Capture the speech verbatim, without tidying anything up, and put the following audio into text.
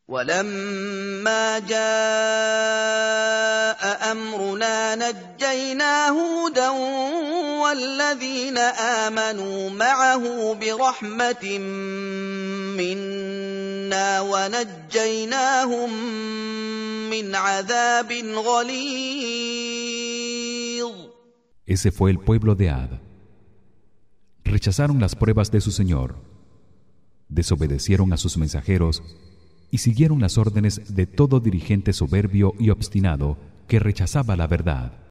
ولما جاء أمرنا نجينا هودا والذين آمنوا معه برحمة منا ونجيناهم من عذاب غليظ. Ese fue el pueblo de Ad. Rechazaron las pruebas de su Señor, desobedecieron a sus mensajeros y siguieron las órdenes de todo dirigente soberbio y obstinado que rechazaba la verdad.